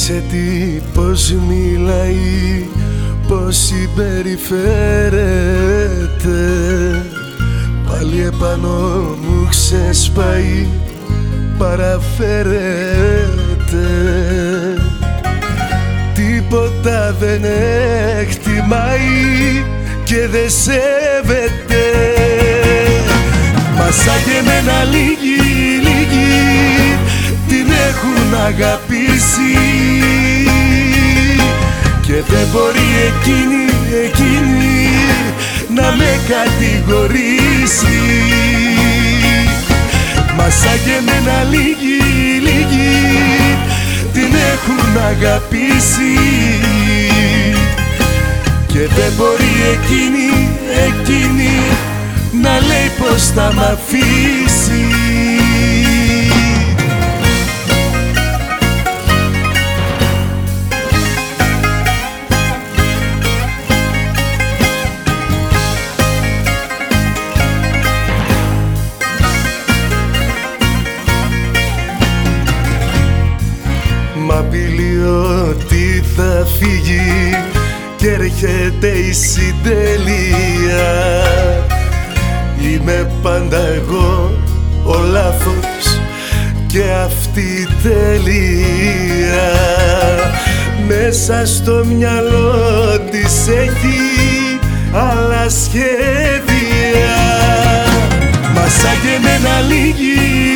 Κοίταξε τι πως μιλάει, πως συμπεριφέρεται. Πάλι επάνω μου ξεσπάει, παραφέρεται. Τίποτα δεν εκτιμάει και δεν σέβεται. Μα σαν και εμένα λίγοι την έχουν αγαπήσει και δεν μπορεί εκείνη να με κατηγορήσει. Μα σαν και εμένα λίγοι την έχουν αγαπήσει και δεν μπορεί εκείνη να λέει πως θα μ' αφήσει. Μ' απειλεί ότι θα φύγει και έρχεται η συντέλεια. Είμαι πάντα εγώ ο λάθος και αυτή η τέλεια. Μέσα στο μυαλό της έχει άλλα σχέδια. Μα σαν και εμένα λίγοι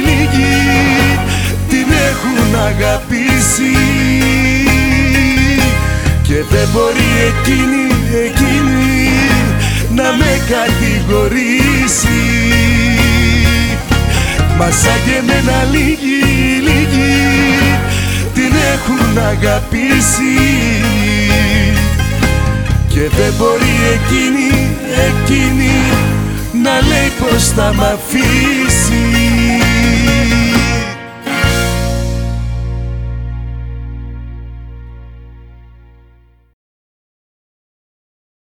την έχουν αγαπήσει και δεν μπορεί εκείνη να με κατηγορήσει. Μα σαν και εμένα λίγοι την έχουν αγαπήσει και δεν μπορεί εκείνη να λέει πως θα μ' αφήσει.